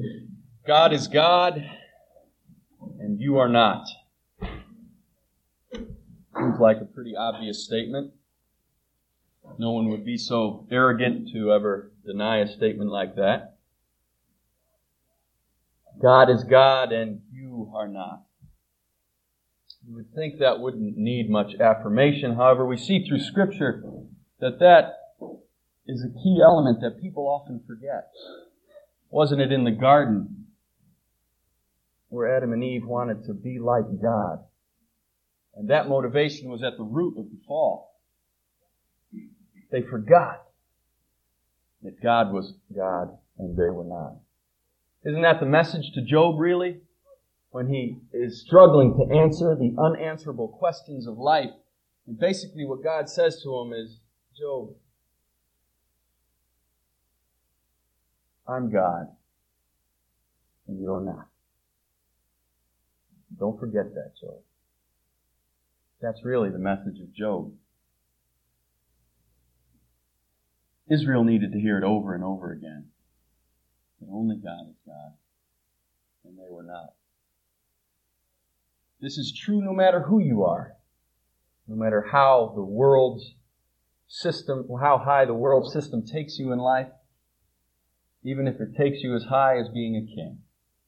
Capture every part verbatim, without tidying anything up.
God is God, and you are not. Seems like a pretty obvious statement. No one would be so arrogant to ever deny a statement like that. God is God, and you are not. You would think that wouldn't need much affirmation. However, we see through Scripture that that is a key element that people often forget. Wasn't it in the garden where Adam and Eve wanted to be like God? And that motivation was at the root of the fall. They forgot that God was God and they were not. Isn't that the message to Job, really? When he is struggling to answer the unanswerable questions of life. And basically what God says to him is, Job, I'm God, and you're not. Don't forget that, Job. That's really the message of Job. Israel needed to hear it over and over again. That only God is God, and they were not. This is true no matter who you are, no matter how the world's system, how high the world system takes you in life, even if it takes you as high as being a king.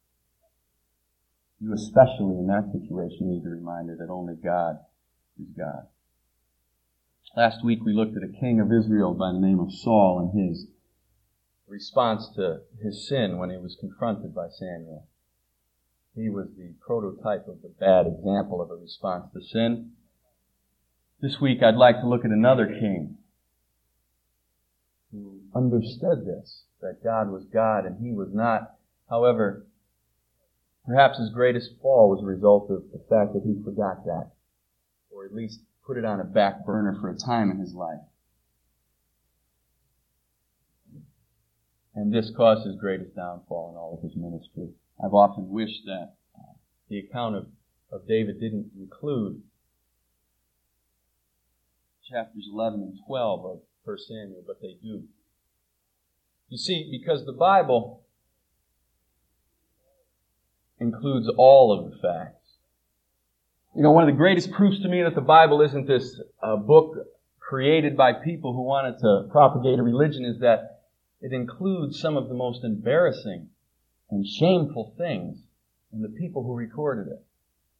You especially in that situation need the reminder that only God is God. Last week we looked at a king of Israel by the name of Saul and his response to his sin when he was confronted by Samuel. He was the prototype of the bad example of a response to sin. This week I'd like to look at another king who understood this, that God was God and he was not. However, perhaps his greatest fall was a result of the fact that he forgot that, or at least put it on a back burner for a time in his life. And this caused his greatest downfall in all of his ministry. I've often wished that uh, the account of, of David didn't include chapters eleven and twelve of First Samuel, but they do. You see, because the Bible includes all of the facts. You know, one of the greatest proofs to me that the Bible isn't this uh, book created by people who wanted to propagate a religion is that it includes some of the most embarrassing and shameful things in the people who recorded it.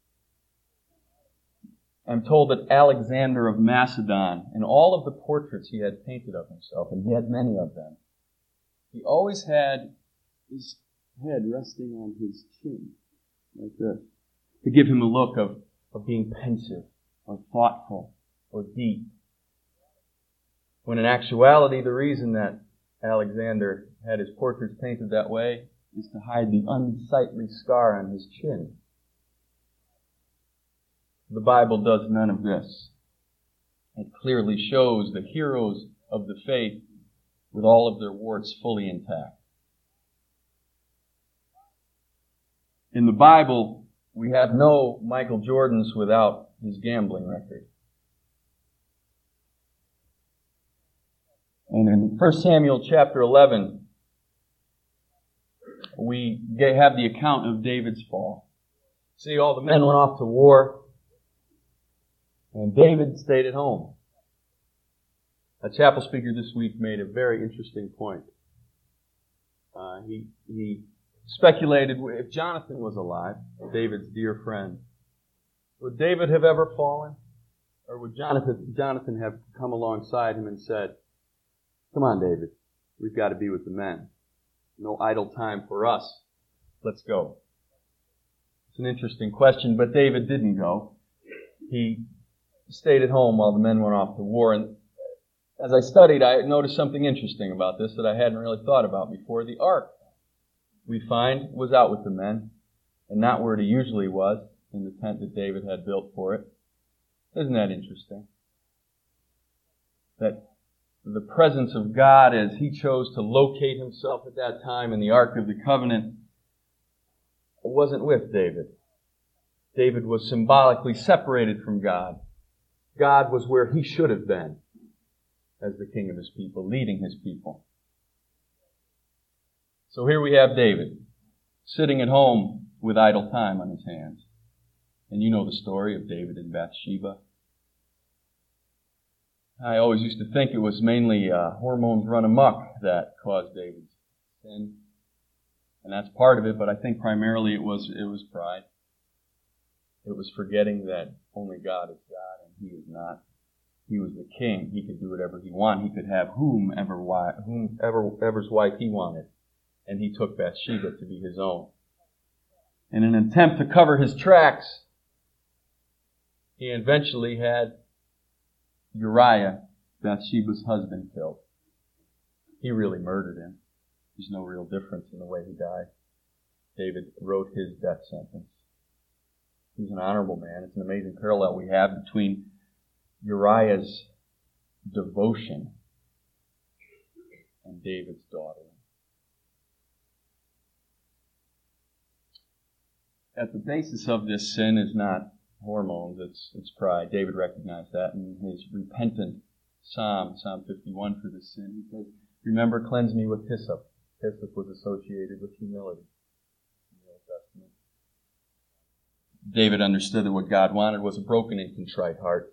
I'm told that Alexander of Macedon, in all of the portraits he had painted of himself, and he had many of them, he always had his head resting on his chin, like this, to give him a look of, of being pensive, or thoughtful, or deep. When in actuality, the reason that Alexander had his portraits painted that way is to hide the unsightly scar on his chin. The Bible does none of this. It clearly shows the heroes of the faith with all of their warts fully intact. In the Bible, we have no Michael Jordans without his gambling record. And in First Samuel chapter eleven, we have the account of David's fall. See, all the men went off to war, and David stayed at home. A chapel speaker this week made a very interesting point. Uh, he, he speculated if Jonathan was alive, David's dear friend, would David have ever fallen? Or would Jonathan, Jonathan have come alongside him and said, "Come on, David, we've got to be with the men. No idle time for us. Let's go." It's an interesting question, but David didn't go. He stayed at home while the men went off to war. And as I studied, I noticed something interesting about this that I hadn't really thought about before. The ark, we find, was out with the men, and not where it usually was, in the tent that David had built for it. Isn't that interesting? That the presence of God, as he chose to locate himself at that time in the Ark of the Covenant, wasn't with David. David was symbolically separated from God. God was where he should have been as the king of his people, leading his people. So here we have David. sitting at home with idle time on his hands. And you know the story of David and Bathsheba. I always used to think it was mainly uh, hormones run amok that caused David's sin. And that's part of it, but I think primarily it was it was pride. It was forgetting that only God is God and He is not. He was the king. He could do whatever He wanted. He could have whomever, whomever ever's wife He wanted. And He took Bathsheba to be His own. In an attempt to cover His tracks, He eventually had Uriah, Bathsheba's husband, killed. He really murdered him. There's no real difference in the way he died. David wrote his death sentence. He was an honorable man. It's an amazing parallel we have between Uriah's devotion and David's daughter. At the basis of this sin is not hormones, it's it's pride. David recognized that in his repentant psalm, Psalm fifty-one, for this sin. He says, "Remember, cleanse me with hyssop." Hyssop was associated with humility in the Old Testament. David understood that what God wanted was a broken and contrite heart.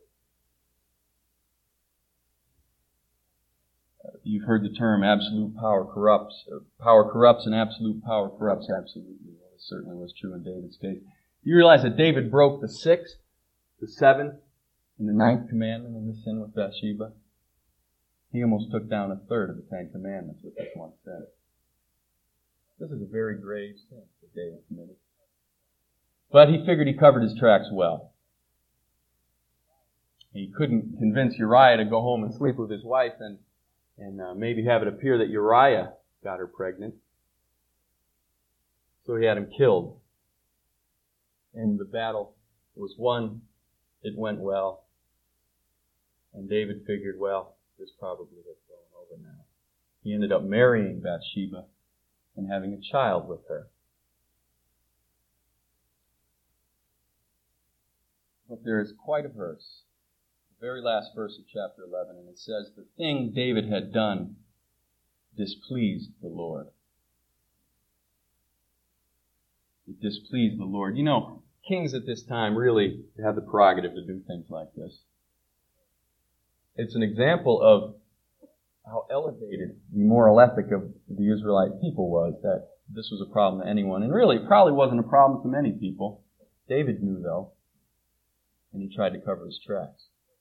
Uh, you've heard the term absolute power corrupts. Uh, power corrupts and absolute power corrupts absolutely. Well, this certainly was true in David's case. You realize that David broke the sixth, the seventh, and the ninth commandment in the sin with Bathsheba? He almost took down a third of the Ten Commandments with this one sin. This is a very grave sin that David committed. But he figured he covered his tracks well. He couldn't convince Uriah to go home and sleep with his wife and, and uh, maybe have it appear that Uriah got her pregnant. So he had him killed. And the battle was won. It went well. And David figured, well, this probably has blown over now. He ended up marrying Bathsheba and having a child with her. But there is quite a verse, the very last verse of chapter eleven, and it says, "The thing David had done displeased the Lord." It displeased the Lord. You know, kings at this time really had the prerogative to do things like this. It's an example of how elevated the moral ethic of the Israelite people was, that this was a problem to anyone. And really, it probably wasn't a problem to many people. David knew, though, and he tried to cover his tracks.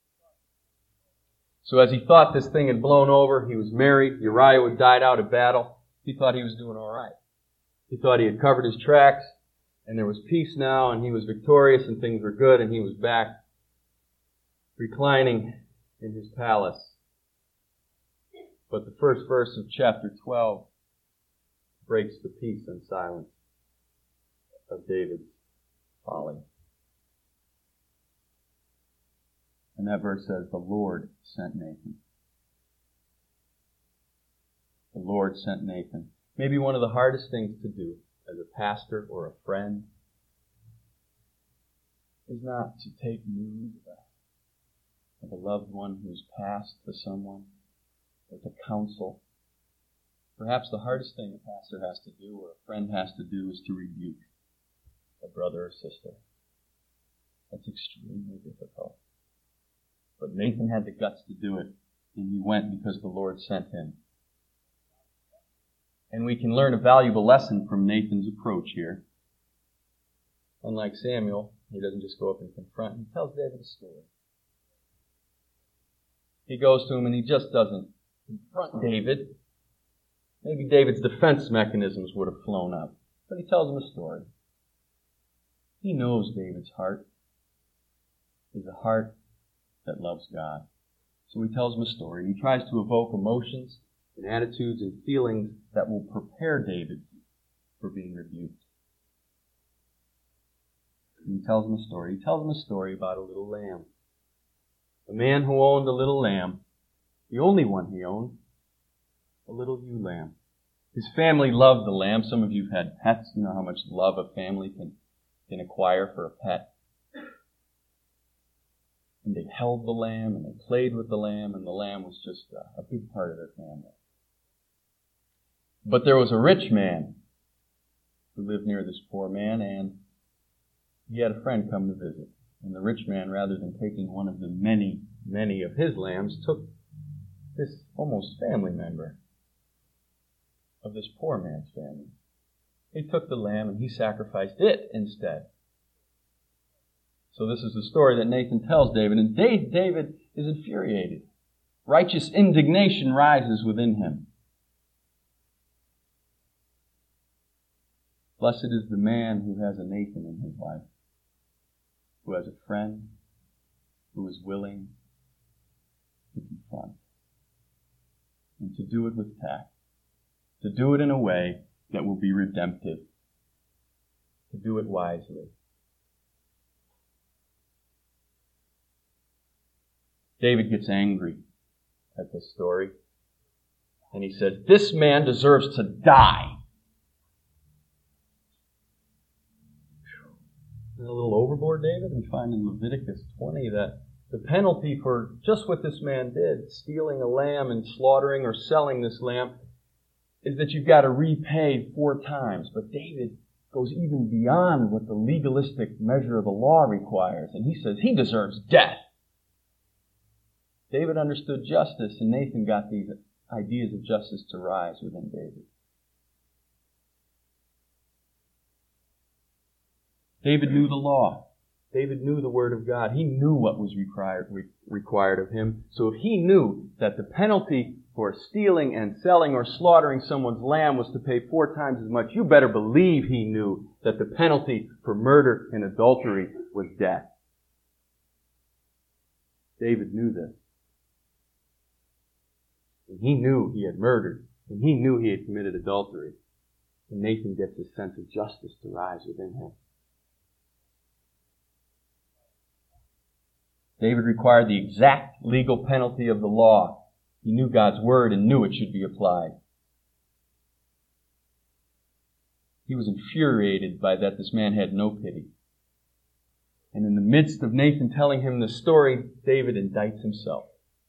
So as he thought this thing had blown over, he was married, Uriah had died out of battle, he thought he was doing all right. He thought he had covered his tracks, and there was peace now, and he was victorious, and things were good, and he was back reclining in his palace. But the first verse of chapter twelve breaks the peace and silence of David's folly. And that verse says, "The Lord sent Nathan." The Lord sent Nathan. Maybe one of the hardest things to do as a pastor or a friend is not to take news of a loved one who's passed to someone, or to counsel. Perhaps the hardest thing a pastor has to do or a friend has to do is to rebuke a brother or sister. That's extremely difficult. But Nathan had the guts to do it, and he went because the Lord sent him. And we can learn a valuable lesson from Nathan's approach here. Unlike Samuel, he doesn't just go up and confront. He tells David a story. He goes to him and he just doesn't confront David. Maybe David's defense mechanisms would have flown up. But he tells him a story. He knows David's heart is a heart that loves God. So he tells him a story. He tries to evoke emotions and attitudes and feelings that will prepare David for being rebuked. And he tells him a story. He tells him a story about a little lamb. A man who owned a little lamb, the only one he owned, a little ewe lamb. His family loved the lamb. Some of you have had pets. You know how much love a family can, can acquire for a pet. And they held the lamb, and they played with the lamb, and the lamb was just a, a big part of their family. But there was a rich man who lived near this poor man, and he had a friend come to visit. And the rich man, rather than taking one of the many, many of his lambs, took this almost family member of this poor man's family. He took the lamb and he sacrificed it instead. So this is the story that Nathan tells David, and David is infuriated. Righteous indignation rises within him. Blessed is the man who has a Nathan in his life, who has a friend, who is willing to confront, and to do it with tact, to do it in a way that will be redemptive, to do it wisely. David gets angry at this story, and he says, "This man deserves to die." A little overboard, David. We find in Leviticus twenty that the penalty for just what this man did, stealing a lamb and slaughtering or selling this lamb, is that you've got to repay four times. But David goes even beyond what the legalistic measure of the law requires, and he says he deserves death. David understood justice, and Nathan got these ideas of justice to rise within David. David knew the law. David knew the Word of God. He knew what was required, required of him. So if he knew that the penalty for stealing and selling or slaughtering someone's lamb was to pay four times as much, you better believe he knew that the penalty for murder and adultery was death. David knew this. And he knew he had murdered. And he knew he had committed adultery. And Nathan gets this sense of justice to rise within him. David required the exact legal penalty of the law. He knew God's word and knew it should be applied. He was infuriated by that this man had no pity. And in the midst of Nathan telling him the story, David indicts himself.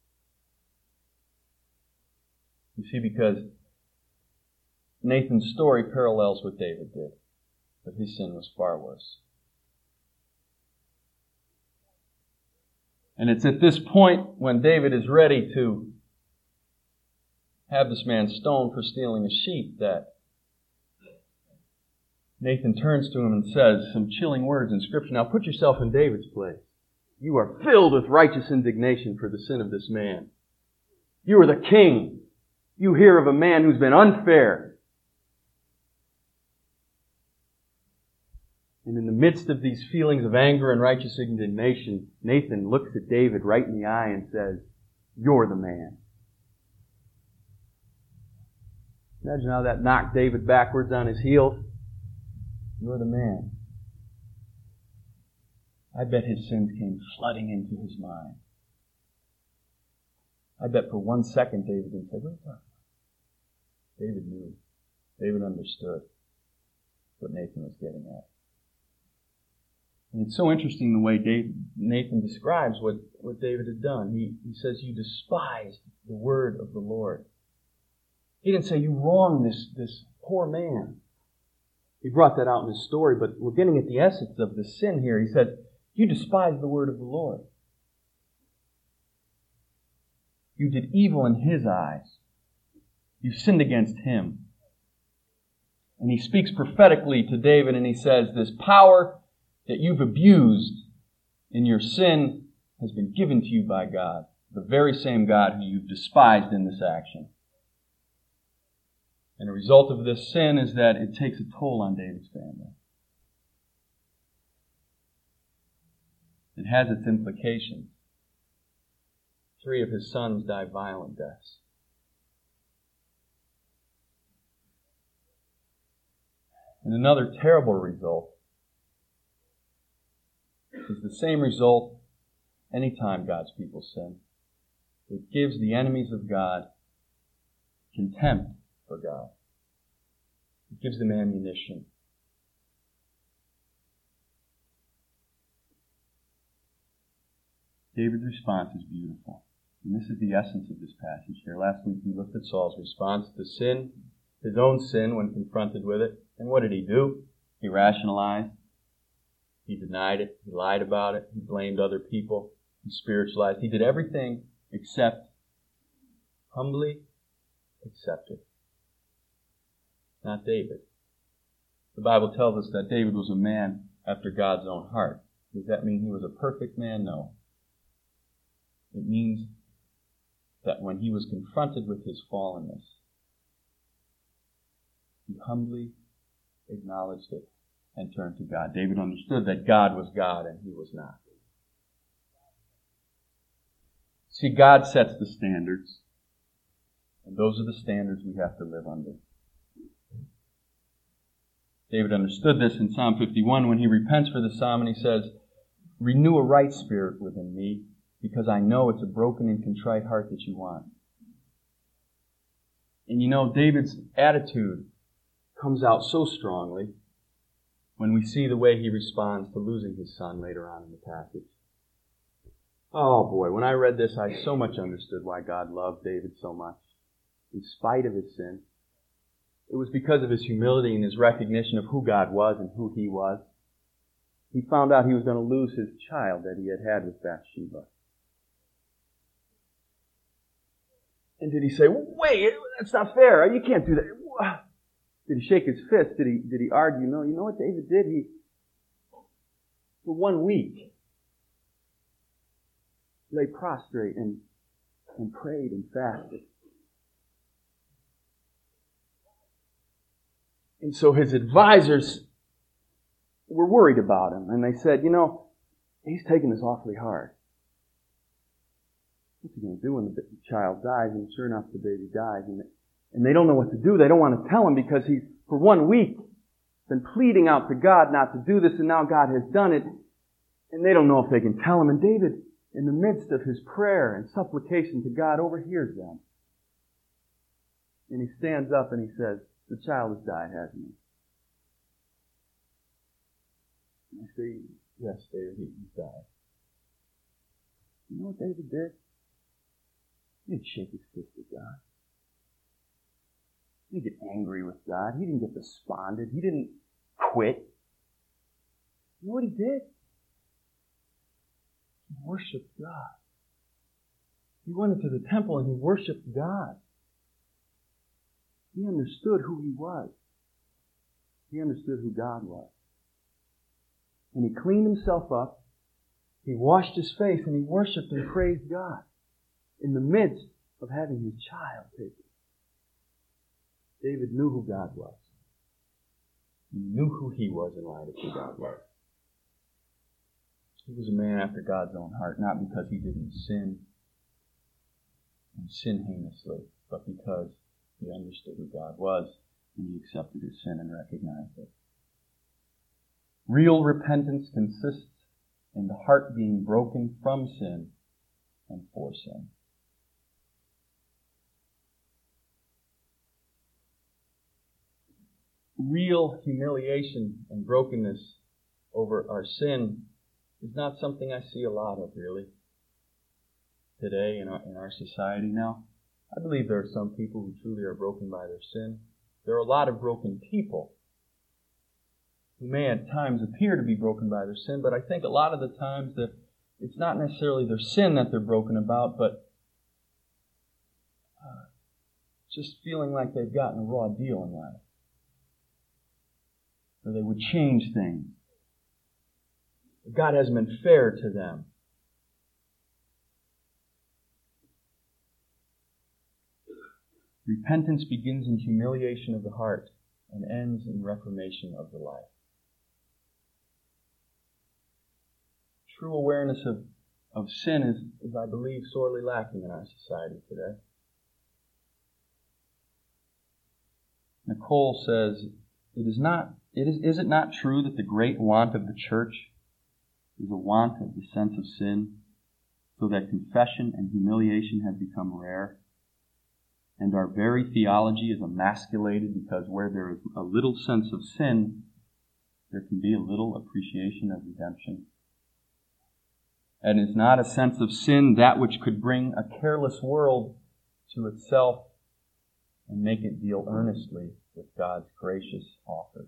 You see, because Nathan's story parallels what David did, but his sin was far worse. And it's at this point when David is ready to have this man stoned for stealing a sheep that Nathan turns to him and says some chilling words in Scripture. Now put yourself in David's place. You are filled with righteous indignation for the sin of this man. You are the king. You hear of a man who's been unfair. And in the midst of these feelings of anger and righteous indignation, Nathan looks at David right in the eye and says, "You're the man." Imagine how that knocked David backwards on his heels. You're the man. I bet his sins came flooding into his mind. I bet for one second David didn't say, "What are you talking about?" David knew. David understood what Nathan was getting at. And it's so interesting the way David, Nathan describes what, what David had done. He, he says, "You despised the word of the Lord." He didn't say, "You wronged this, this poor man." He brought that out in his story, but we're getting at the essence of the sin here. He said, "You despised the word of the Lord. You did evil in His eyes. You sinned against Him." And he speaks prophetically to David and he says, "This power that you've abused in your sin has been given to you by God, the very same God who you've despised in this action." And the result of this sin is that it takes a toll on David's family. It has its implications. Three of his sons die violent deaths. And another terrible result is the same result anytime God's people sin. It gives the enemies of God contempt for God. It gives them ammunition. David's response is beautiful. And this is the essence of this passage here. Last week we looked at Saul's response to sin. his own sin when confronted with it. And what did he do? He rationalized. He denied it. He lied about it. He blamed other people. He spiritualized. He did everything except humbly accept it. Not David. The Bible tells us that David was a man after God's own heart. Does that mean he was a perfect man? No. It means that when he was confronted with his fallenness, he humbly acknowledged it and turned to God. David understood that God was God and he was not. See, God sets the standards, and those are the standards we have to live under. David understood this in Psalm fifty-one when he repents for the psalm and he says, "Renew a right spirit within me, because I know it's a broken and contrite heart that you want." And you know, David's attitude comes out so strongly when we see the way he responds to losing his son later on in the passage. Oh boy, when I read this, I so much understood why God loved David so much, in spite of his sin. It was because of his humility and his recognition of who God was and who he was. He found out he was going to lose his child that he had had with Bathsheba. And did he say, "Wait, that's not fair. You can't do that"? Did he shake his fist? Did he, did he argue? No, you know what David did? He, for one week, lay prostrate and, and prayed and fasted. And so his advisors were worried about him. And they said, you know, he's taking this awfully hard. What's he going to do when the child dies? And sure enough, the baby dies. And And they don't know what to do. They don't want to tell him because he's, for one week, been pleading out to God not to do this, and now God has done it. And they don't know if they can tell him. And David, in the midst of his prayer and supplication to God, overhears them. And he stands up and he says, "The child has died, hasn't he?" And I say, "Yes, David, he's died." You know what David did? He didn't shake his fist at God. He didn't get angry with God. He didn't get despondent. He didn't quit. You know what he did? He worshiped God. He went into the temple and he worshiped God. He understood who he was. He understood who God was. And he cleaned himself up. He washed his face and he worshiped and praised God in the midst of having his child taken. David knew who God was. He knew who he was in light of who God was. He was a man after God's own heart, not because he didn't sin and sin heinously, but because he understood who God was and he accepted his sin and recognized it. Real repentance consists in the heart being broken from sin and for sin. Real humiliation and brokenness over our sin is not something I see a lot of, really, today in our, in our society now. I believe there are some people who truly are broken by their sin. There are a lot of broken people who may at times appear to be broken by their sin, but I think a lot of the times that it's not necessarily their sin that they're broken about, but uh, just feeling like they've gotten a raw deal in life. Or they would change things. God hasn't been fair to them. Repentance begins in humiliation of the heart and ends in reformation of the life. True awareness of, of sin is, is, I believe, sorely lacking in our society today. Nicole says, It is not, it is, is it not true that the great want of the church is a want of the sense of sin, so that confession and humiliation have become rare? And our very theology is emasculated because where there is a little sense of sin, there can be a little appreciation of redemption. And is not a sense of sin that which could bring a careless world to itself and make it deal earnestly with God's gracious offers.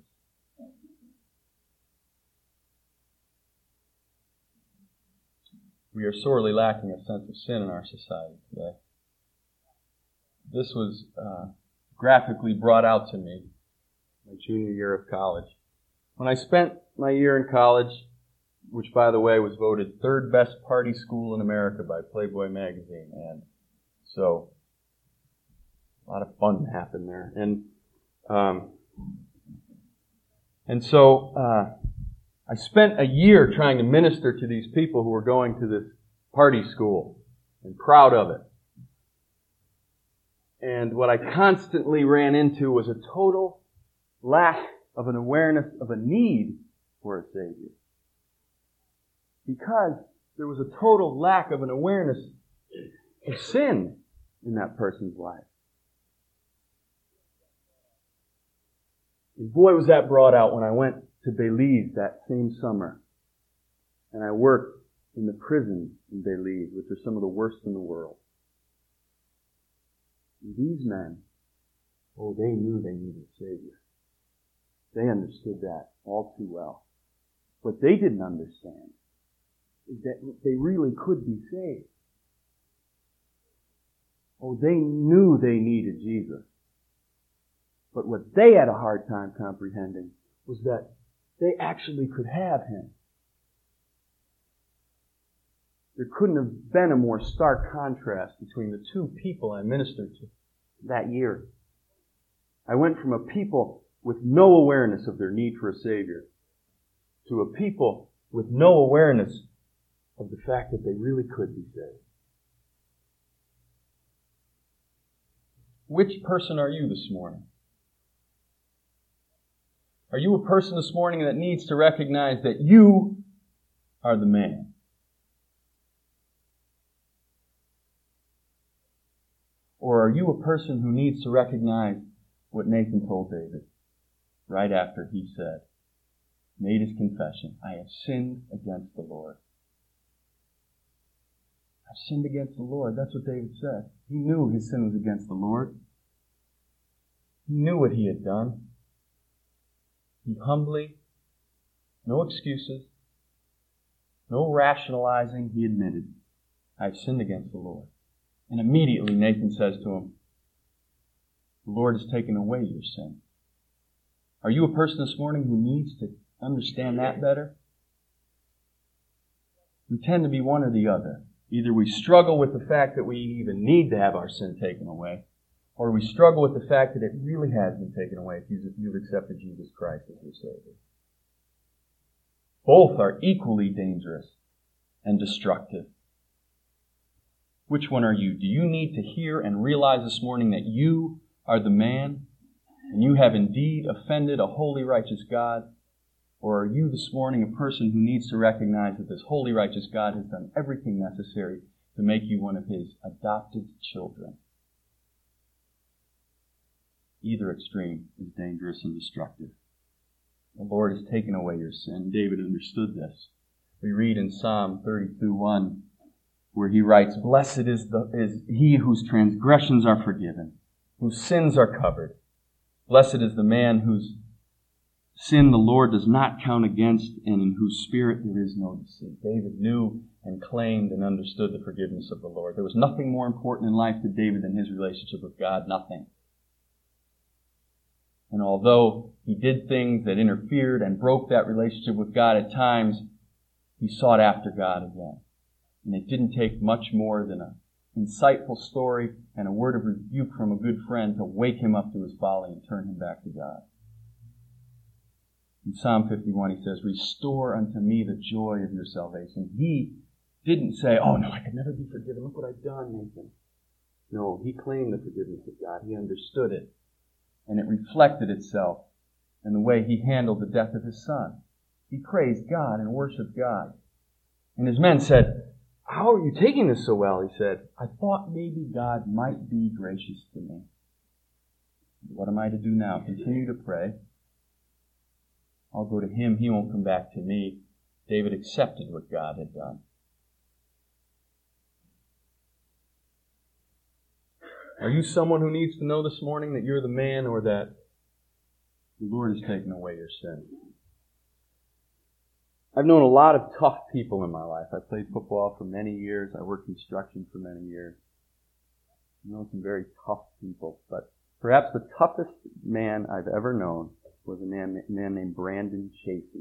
We are sorely lacking a sense of sin in our society today. This was uh, graphically brought out to me my junior year of college. When I spent my year in college, which, by the way, was voted third best party school in America by Playboy magazine, and so a lot of fun happened there. And um, and so uh, I spent a year trying to minister to these people who were going to this party school, and proud of it. And what I constantly ran into was a total lack of an awareness of a need for a Savior. Because there was a total lack of an awareness of sin in that person's life. And boy, was that brought out when I went to Belize that same summer. And I worked in the prison in Belize, which are some of the worst in the world. And these men, oh, they knew they needed a Savior. They understood that all too well. What they didn't understand is that they really could be saved. Oh, they knew they needed Jesus. But what they had a hard time comprehending was that they actually could have Him. There couldn't have been a more stark contrast between the two people I ministered to that year. I went from a people with no awareness of their need for a Savior to a people with no awareness of the fact that they really could be saved. Which person are you this morning? Are you a person this morning that needs to recognize that you are the man? Or are you a person who needs to recognize what Nathan told David right after he said, made his confession, I have sinned against the Lord. I've sinned against the Lord. That's what David said. He knew his sin was against the Lord. He knew what he had done. He humbly, no excuses, no rationalizing, he admitted, I've sinned against the Lord. And immediately Nathan says to him, the Lord has taken away your sin. Are you a person this morning who needs to understand that better? We tend to be one or the other. Either we struggle with the fact that we even need to have our sin taken away, or we struggle with the fact that it really has been taken away if you've accepted Jesus Christ as your Savior. Both are equally dangerous and destructive. Which one are you? Do you need to hear and realize this morning that you are the man and you have indeed offended a holy, righteous God? Or are you this morning a person who needs to recognize that this holy, righteous God has done everything necessary to make you one of His adopted children? Either extreme is dangerous and destructive. The Lord has taken away your sin. David understood this. We read in Psalm thirty-two one, where he writes, Blessed is, the, is he whose transgressions are forgiven, whose sins are covered. Blessed is the man whose sin the Lord does not count against, and in whose spirit there is no deceit. David knew and claimed and understood the forgiveness of the Lord. There was nothing more important in life to David than his relationship with God. Nothing. And although he did things that interfered and broke that relationship with God at times, he sought after God again. And it didn't take much more than an insightful story and a word of rebuke from a good friend to wake him up to his folly and turn him back to God. In Psalm fifty-one, he says, Restore unto me the joy of your salvation. He didn't say, oh no, I could never be forgiven. Look what I've done, Nathan. No, he claimed the forgiveness of God. He understood it. And it reflected itself in the way he handled the death of his son. He praised God and worshiped God. And his men said, how are you taking this so well? He said, I thought maybe God might be gracious to me. What am I to do now? Continue to pray. I'll go to him. He won't come back to me. David accepted what God had done. Are you someone who needs to know this morning that you're the man, or that the Lord has taken away your sin? I've known a lot of tough people in my life. I played football for many years. I worked construction for many years. I've known some very tough people. But perhaps the toughest man I've ever known was a man, a man named Brandon Chasey.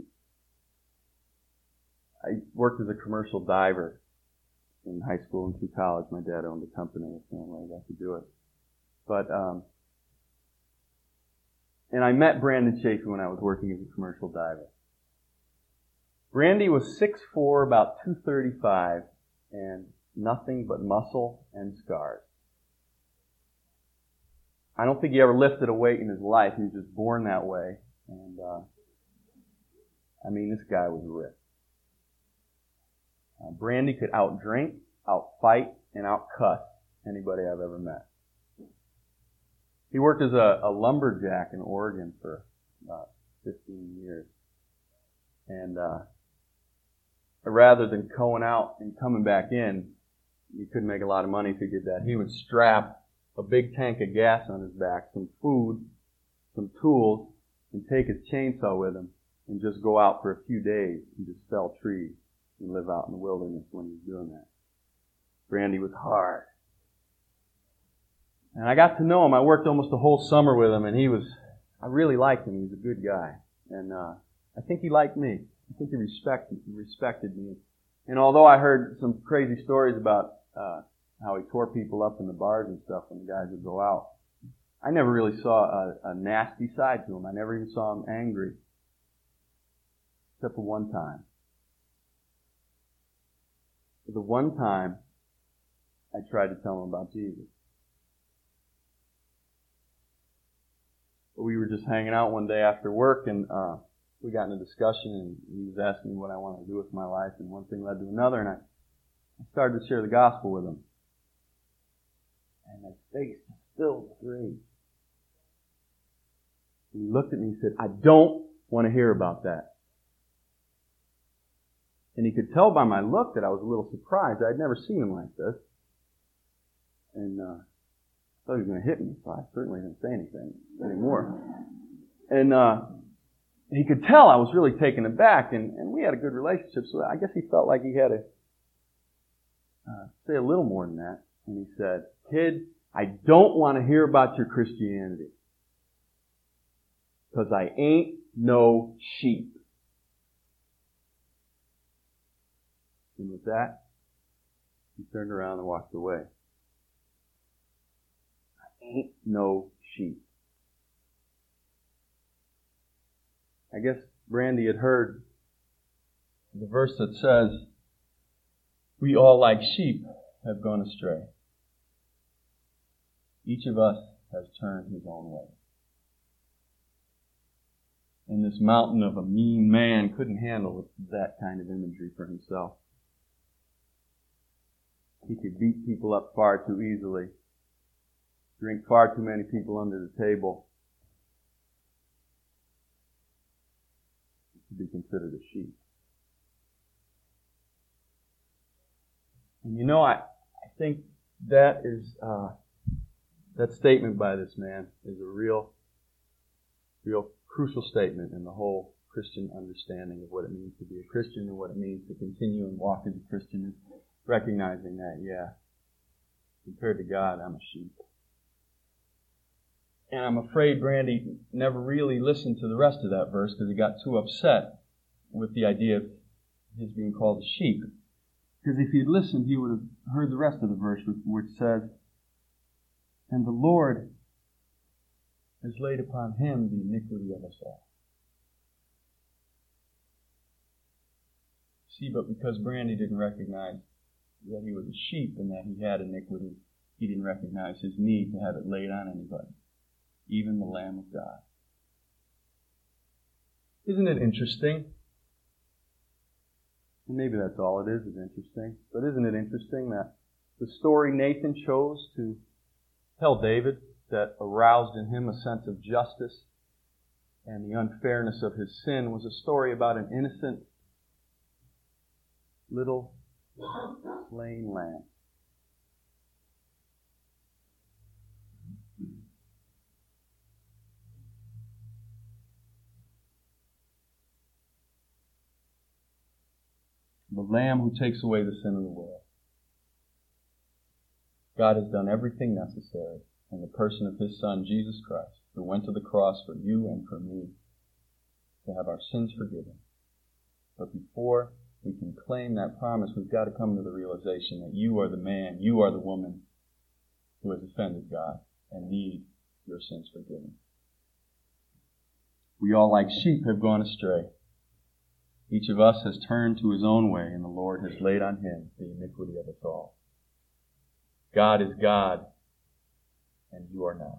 I worked as a commercial diver in high school and through college. My dad owned a company. That's the only way I got to do it. But, um, and I met Brandon Chasey when I was working as a commercial diver. Brandy was six foot four, about two thirty-five, and nothing but muscle and scars. I don't think he ever lifted a weight in his life. He was just born that way. And, uh, I mean, this guy was ripped. Uh, Brandy could out-drink, out-fight, and out-cuss anybody I've ever met. He worked as a, a lumberjack in Oregon for about fifteen years. And, uh, rather than going out and coming back in, he couldn't make a lot of money if he did that. He would strap a big tank of gas on his back, some food, some tools, and take his chainsaw with him and just go out for a few days and just fell trees and live out in the wilderness when he was doing that. Brandy was hard. And I got to know him. I worked almost the whole summer with him, and he was, I really liked him. He was a good guy. And uh, I think he liked me. I think he respected, he respected me. And although I heard some crazy stories about uh, how he tore people up in the bars and stuff when the guys would go out, I never really saw a, a nasty side to him. I never even saw him angry. Except for one time. For the one time I tried to tell him about Jesus. We were just hanging out one day after work, and uh, we got in a discussion, and he was asking me what I wanted to do with my life, and one thing led to another, and I, I started to share the gospel with him. And his face was filled with rage. And he looked at me and said, "I don't want to hear about that." And he could tell by my look that I was a little surprised. I'd never seen him like this. And uh, I thought he was going to hit me, so I certainly didn't say anything anymore. And uh, he could tell I was really taken aback, and, and we had a good relationship, so I guess he felt like he had to uh, say a little more than that. And he said, "Kid, I don't want to hear about your Christianity, because I ain't no sheep." And with that, he turned around and walked away. I ain't no sheep. I guess Brandy had heard the verse that says, "We all like sheep have gone astray. Each of us has turned his own way." And this mountain of a mean man couldn't handle that kind of imagery for himself. He could beat people up far too easily, drink far too many people under the table to be considered a sheep. And you know, I, I think that is, uh, that statement by this man is a real, real crucial statement in the whole Christian understanding of what it means to be a Christian and what it means to continue and walk as a Christian. Recognizing that, yeah, compared to God, I'm a sheep. And I'm afraid Brandy never really listened to the rest of that verse because he got too upset with the idea of his being called a sheep. Because if he'd listened, he would have heard the rest of the verse, which says, "And the Lord has laid upon him the iniquity of us all." See, but because Brandy didn't recognize that he was a sheep and that he had iniquity, he didn't recognize his need to have it laid on anybody, even the Lamb of God. Isn't it interesting? And maybe that's all it is, is interesting. But isn't it interesting that the story Nathan chose to tell David that aroused in him a sense of justice and the unfairness of his sin was a story about an innocent little slain lamb. the Lamb who takes away the sin of the world. God has done everything necessary in the person of His Son, Jesus Christ, who went to the cross for you and for me to have our sins forgiven. But before we can claim that promise, we've got to come to the realization that you are the man, you are the woman who has offended God and need your sins forgiven. We all, like sheep, have gone astray. Each of us has turned to his own way, and the Lord has laid on Him the iniquity of us all. God is God, and you are not.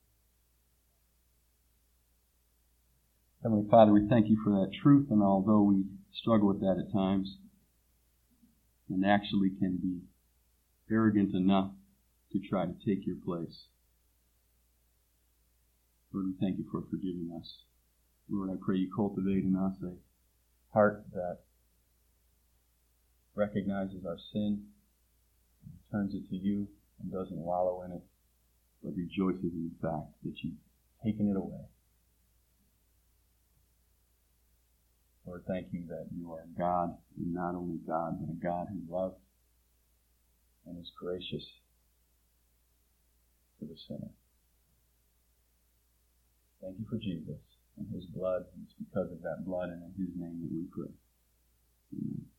Heavenly Father, we thank you for that truth, and although we struggle with that at times, and actually can be arrogant enough to try to take your place, Lord, we thank you for forgiving us. Lord, I pray you cultivate in us a heart that recognizes our sin, and turns it to you, and doesn't wallow in it, but rejoices in the fact that you've taken it away. Lord, thank you that you are God, and not only God, but a God who loves and is gracious to the sinner. Thank you for Jesus and His blood, and it's because of that blood and in His name that we pray. Amen.